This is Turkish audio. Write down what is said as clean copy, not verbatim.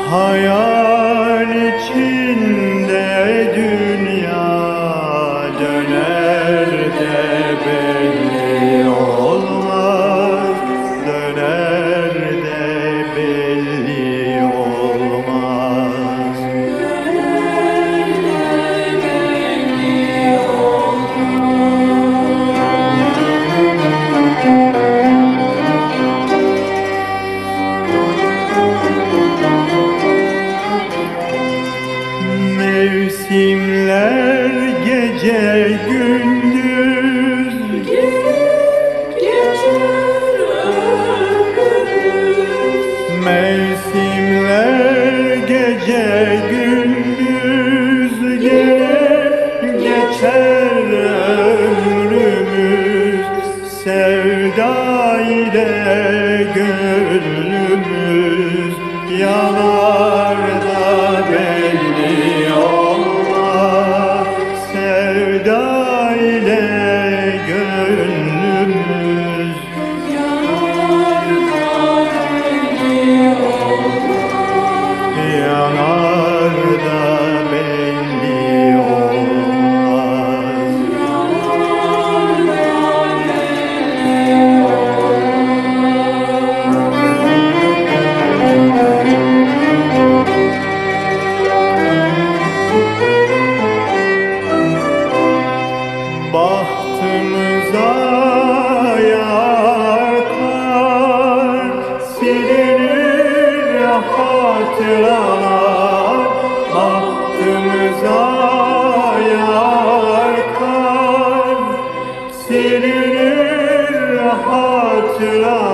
Hayal içinde dünya döner de belli olmaz, döner de belli olmaz. Mevsimler gece gündüz geçer ömrümüz. Mevsimler gece gündüz geçer ömrümüz. Sevda ile gönlümüz yanar da belli olmaz. Sevda ile gönlümüz Yanar da belli olmaz. yanar da belli olmaz. Yanar da belli Bahtımıza yağar kar, silinir hatıralar. Bahtımıza yağar kar, silinir hatıralar.